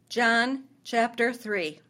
John chapter 3.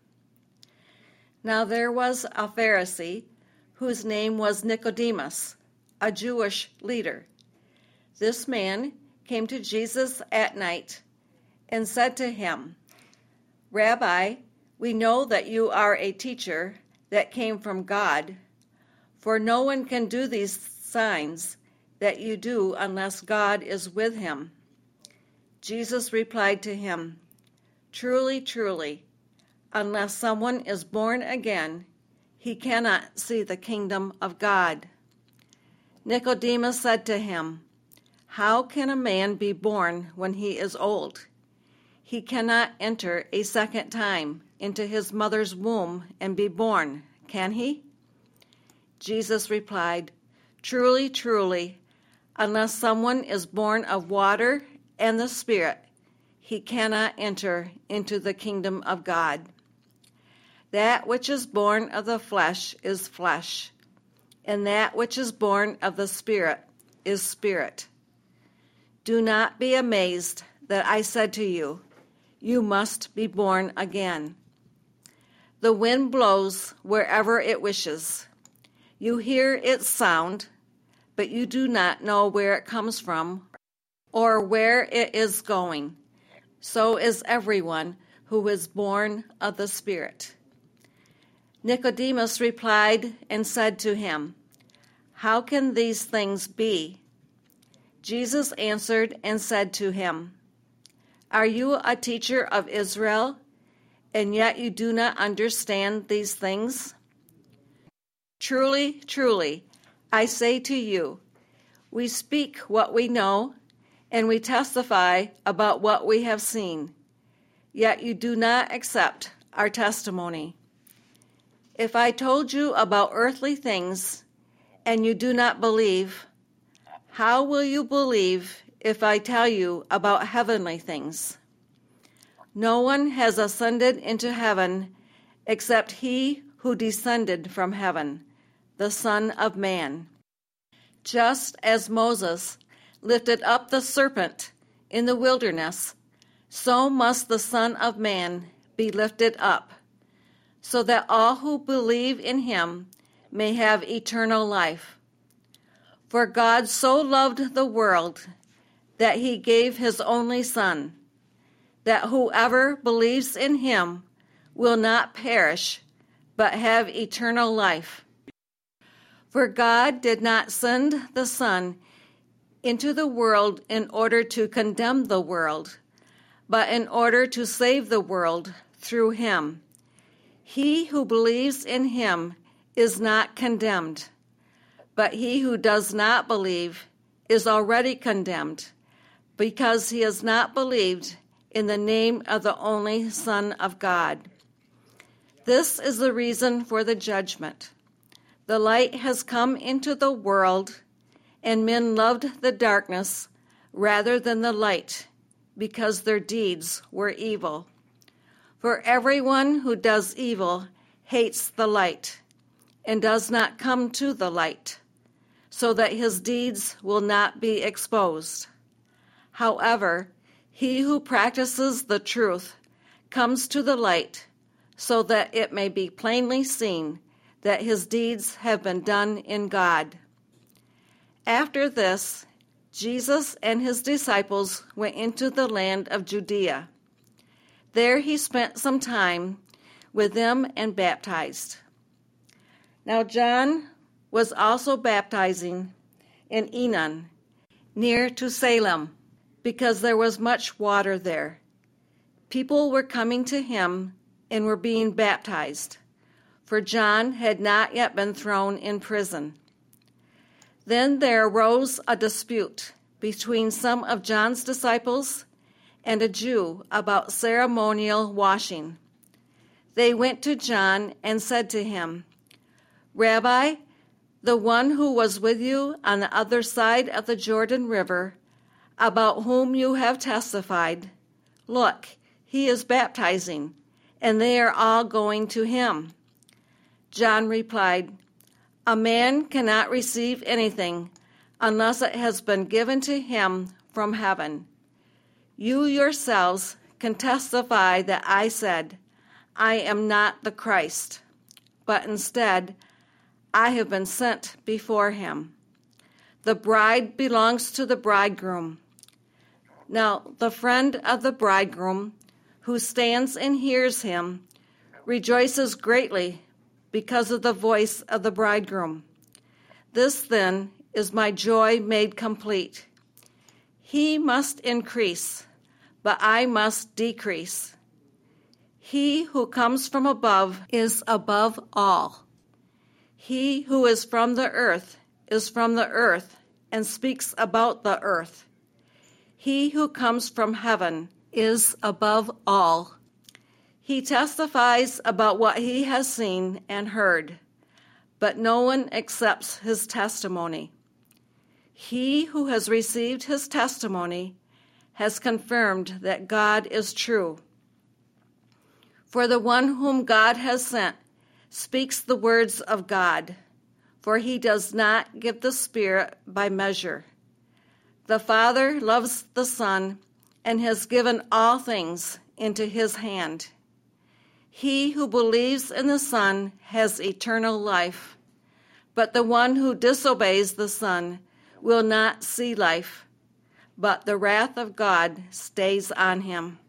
Now there was a Pharisee whose name was Nicodemus, a Jewish leader. This man came to Jesus at night and said to him, "Rabbi, we know that you are a teacher that came from God, for no one can do these signs that you do unless God is with him." Jesus replied to him, "Truly, truly, unless someone is born again, he cannot see the kingdom of God." Nicodemus said to him, "How can a man be born when he is old? He cannot enter a second time into his mother's womb and be born, can he?" Jesus replied, "Truly, truly, unless someone is born of water and the Spirit, he cannot enter into the kingdom of God. That which is born of the flesh is flesh, and that which is born of the Spirit is spirit. Do not be amazed that I said to you, 'You must be born again.' The wind blows wherever it wishes. You hear its sound, but you do not know where it comes from or where it is going. So is everyone who is born of the Spirit." Nicodemus replied and said to him, "How can these things be?" Jesus answered and said to him, "Are you a teacher of Israel, and yet you do not understand these things? Truly, truly, I say to you, we speak what we know, and we testify about what we have seen, yet you do not accept our testimony. If I told you about earthly things, and you do not believe, how will you believe if I tell you about heavenly things? No one has ascended into heaven except he who descended from heaven, the Son of Man. Just as Moses lifted up the serpent in the wilderness, so must the Son of Man be lifted up, so that all who believe in him may have eternal life. For God so loved the world that he gave his only Son, that whoever believes in him will not perish, but have eternal life. For God did not send the Son into the world in order to condemn the world, but in order to save the world through him. He who believes in him is not condemned, but he who does not believe is already condemned, because he has not believed in the name of the only Son of God. This is the reason for the judgment. The light has come into the world, and men loved the darkness rather than the light, because their deeds were evil. For everyone who does evil hates the light, and does not come to the light, so that his deeds will not be exposed. However, he who practices the truth comes to the light, so that it may be plainly seen that his deeds have been done in God. After this, Jesus and his disciples went into the land of Judea. There he spent some time with them and baptized. Now John was also baptizing in Enon, near to Salem, because there was much water there. People were coming to him and were being baptized, for John had not yet been thrown in prison. Then there arose a dispute between some of John's disciples and a Jew about ceremonial washing. They went to John and said to him, "Rabbi, the one who was with you on the other side of the Jordan River, about whom you have testified, look, he is baptizing, and they are all going to him." John replied, "A man cannot receive anything unless it has been given to him from heaven. You yourselves can testify that I said, I am not the Christ, but instead I have been sent before him. The bride belongs to the bridegroom. Now the friend of the bridegroom, who stands and hears him, rejoices greatly because of the voice of the bridegroom. This, then, is my joy made complete. He must increase, but I must decrease. He who comes from above is above all. He who is from the earth is from the earth and speaks about the earth. He who comes from heaven is above all. He testifies about what he has seen and heard, but no one accepts his testimony. He who has received his testimony has confirmed that God is true. For the one whom God has sent speaks the words of God, for he does not give the Spirit by measure. The Father loves the Son and has given all things into his hand. He who believes in the Son has eternal life, but the one who disobeys the Son will not see life, but the wrath of God stays on him.